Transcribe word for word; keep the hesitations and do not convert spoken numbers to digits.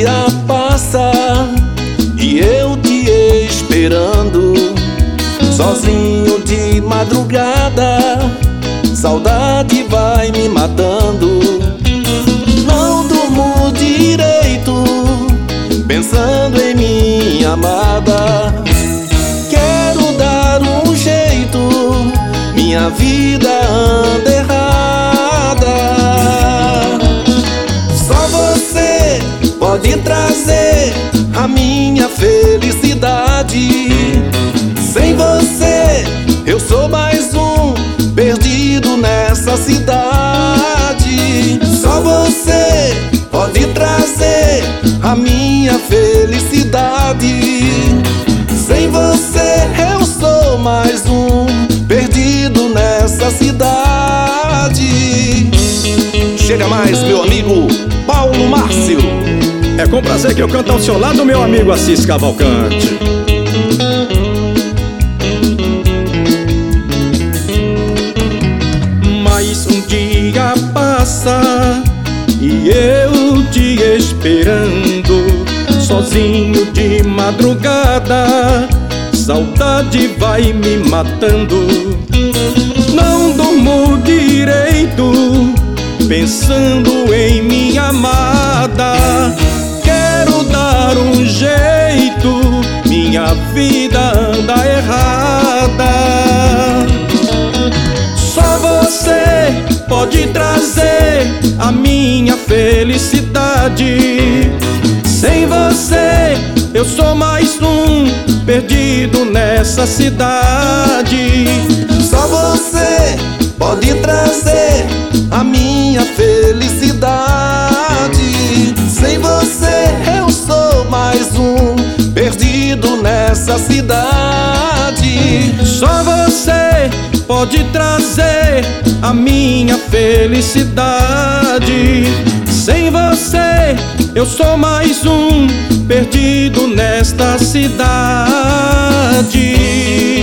dia passa e eu te esperando, sozinho de madrugada, saudade vai me matando. Não durmo direito, pensando em minha amada. Quero dar um jeito, minha vida anda errada. Só você pode trazer a minha felicidade. Sem você eu sou mais um perdido nessa cidade. Só você pode trazer a minha felicidade. Sem você eu sou mais um perdido nessa cidade. Chega mais, meu amigo Paulo Márcio. É com prazer que eu canto ao seu lado, meu amigo Assis Cavalcante. Mais um dia passa e eu te esperando, sozinho de madrugada, saudade vai me matando. Não durmo direito, pensando em minha amada. Quero dar um jeito, minha vida anda errada. Só você pode trazer a minha felicidade. Sem você eu sou mais um perdido nessa cidade. Só você pode trazer a minha felicidade. Sem você eu sou mais um perdido nessa cidade. Só você pode trazer a minha felicidade. Sem você eu sou mais um perdido nesta cidade.